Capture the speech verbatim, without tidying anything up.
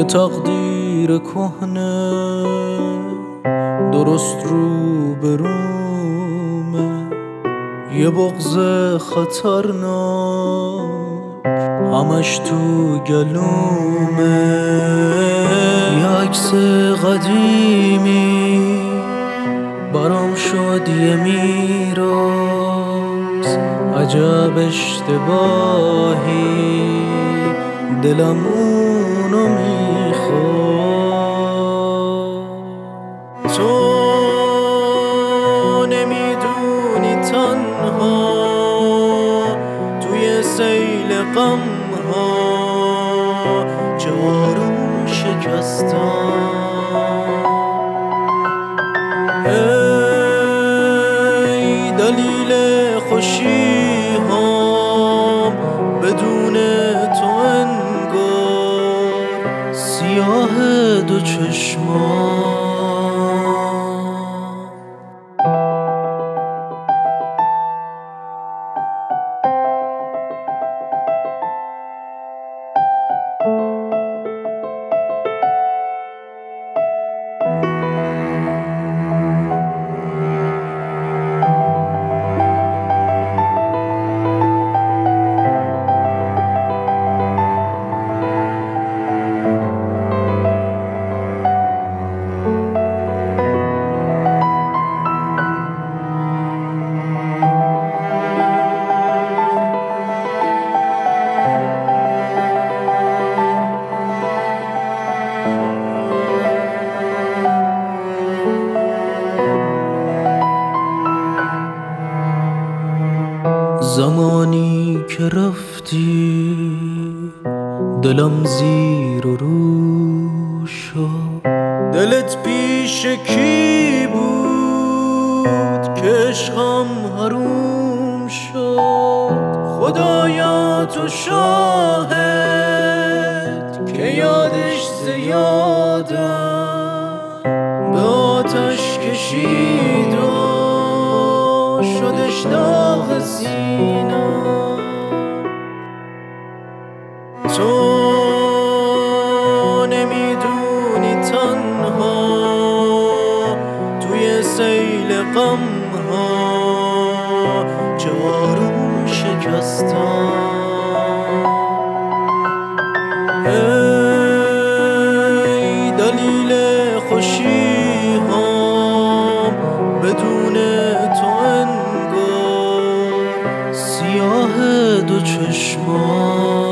تقدیر کهنه درست رو به رومه، یه بغض خطرناک همش تو گلومه. یه عکس قدیمی برام شد یه میراث، عجب اشتباهی دلم اونو میخواد. تو نمیدونی تنها توی سیل غم ها چه آروم شکستم. ای دلیل خوشی هم بدون تو انگار سیاه دو چشمان. زمانی که رفتی دلم زیر و رو شد. دلت پیش کی بود که عشقم حروم شد؟ خدایا تو شاهد که یادش زیادم به آتش کشید و شدش داغ سینم. تو نمیدونی تنها توی سیل غم ها چه آروم شکستم. ای دلیل خوشی هم بدون تو انگار سیاه دو چشمان.